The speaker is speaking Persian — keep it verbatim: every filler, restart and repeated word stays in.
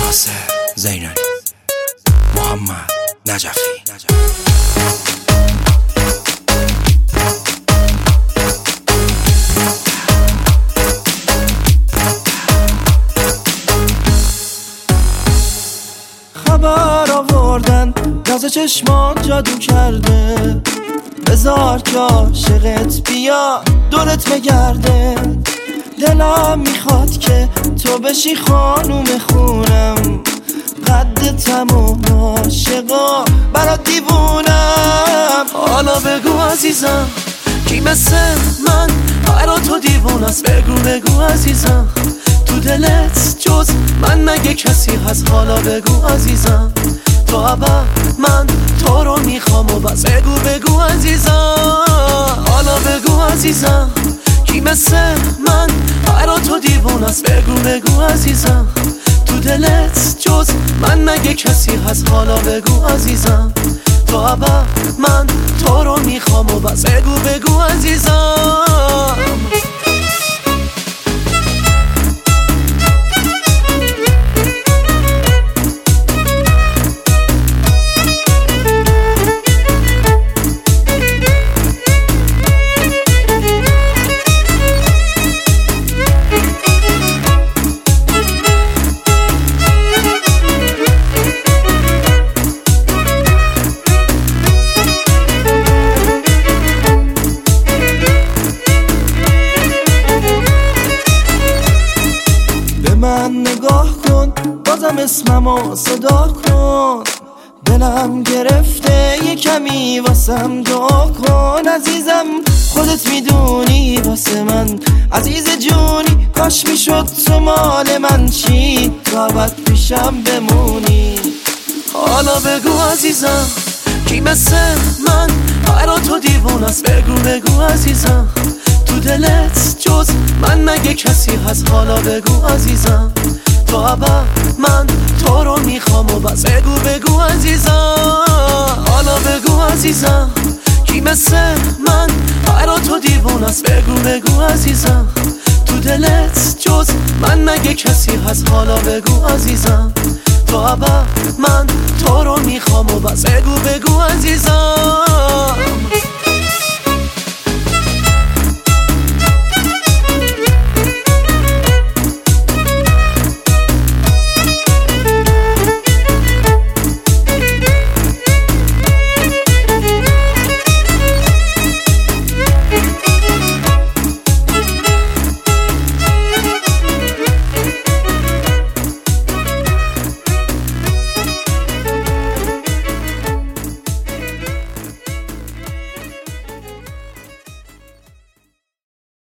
ناصر زینالی، محمد نجفی. خبر آوردن ناز چشمان جادو کرده، بذار که عاشقت بیا دورت بگرده. دلم میخواد که تو بشی خانوم خونم، قدتم و عاشقا برات دیوونم. حالا بگو عزیزم کی مثل من برا تو دیوونست؟ بگو بگو عزیزم تو دلت جز من مگه کسی هست؟ حالا بگو عزیزم تو ابد من تو رو میخوام و بس. بگو بگو عزیزم، حالا بگو عزیزم کی مثل من برا تو دیوونست؟ بگو بگو عزیزم تو دلت جز من مگه کسی هست؟ حالا بگو عزیزم تو ابد من تو رو میخوام و بس. بگو بگو عزیزم. من نگاه کن بازم اسممو صدا کن، دلم گرفته یه کمی واسم دعا کن. عزیزم خودت میدونی واسه من عزیز جونی، کاش میشد تو مال من چی تا ابد پیشم بمونی. حالا بگو عزیزم کی مثل من برا تو دیوونست؟ بگو بگو عزیزم تو دلت جز من مگه کسی هست؟ حالا بگو عزیزم تو ابد من تو رو میخوام و بس. بگو بگو عزیزم، حالا بگو عزیزم کی مثل من برا تو دیوونست؟ بگو بگو عزیزم تو دلت جز من مگه کسی هست؟ حالا بگو عزیزم تو ابد من تو رو میخوام و بس. بگو بگو عزیزم.